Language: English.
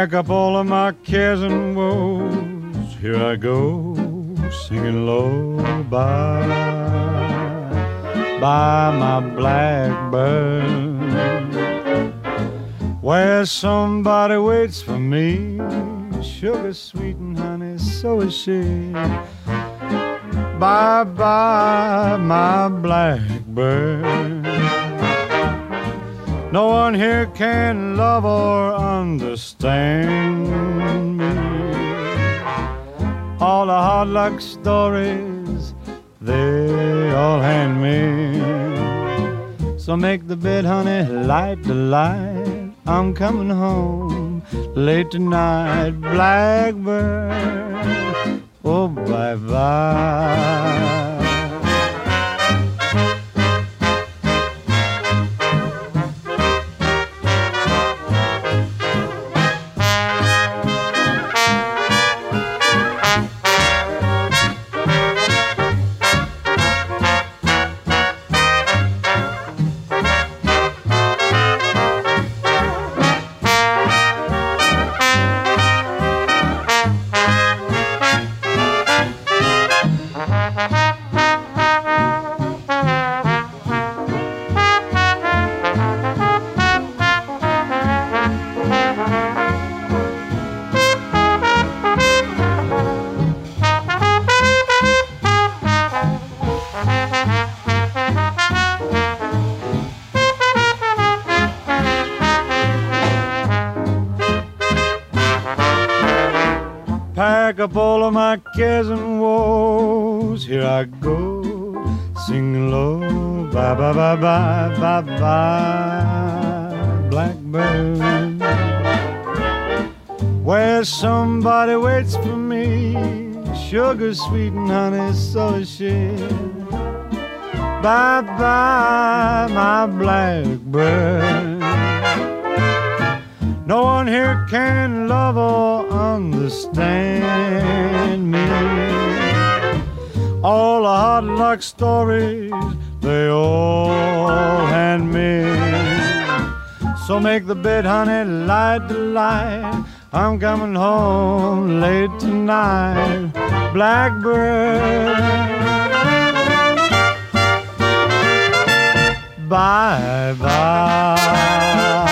Pack up all of my cares and woes. Here I go, singing low. Bye, my blackbird, where somebody waits for me. Sugar sweet and honey, so is she. Bye, bye, my blackbird. No one here can love or understand me. All the hard luck stories, they all hand me. So make the bed, honey, light the light. I'm coming home late tonight, blackbird. Oh, bye-bye. Pack up all of my cares and woes. Here I go, singing low. Bye, bye, bye, bye, bye, bye, blackbird, where somebody waits for me. Sugar sweet and honey, so is she. Bye, bye, my blackbird. No one here can love or understand me. All the hard luck stories, they all hand me. So make the bed, honey, light the light. I'm coming home late tonight, blackbird. Bye-bye.